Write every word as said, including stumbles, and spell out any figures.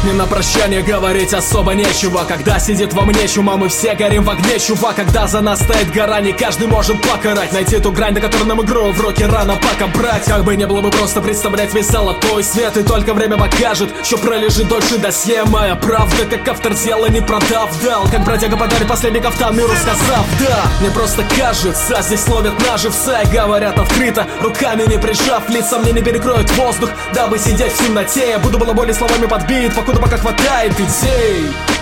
Жизни на прощание говорить особо нечего. Когда сидит во мне чума, мы все горим в огне, чувак. Когда за нас стоит гора, не каждый может покарать. Найти ту грань, до которой нам игру в руки рано пока брать. Как бы не было бы просто представлять весь золотой свет. И только время покажет, что пролежит дольше досье. Моя правда, как автор дела не продав дал. Как бродяга подарит последний кафтан миру, сказав да. Мне просто кажется, здесь ловят на живца и говорят открыто, руками не прижав, лица мне не перекроют воздух, дабы сидеть в темноте. Я буду балаболить словами подбит, покуда пока хватает идей.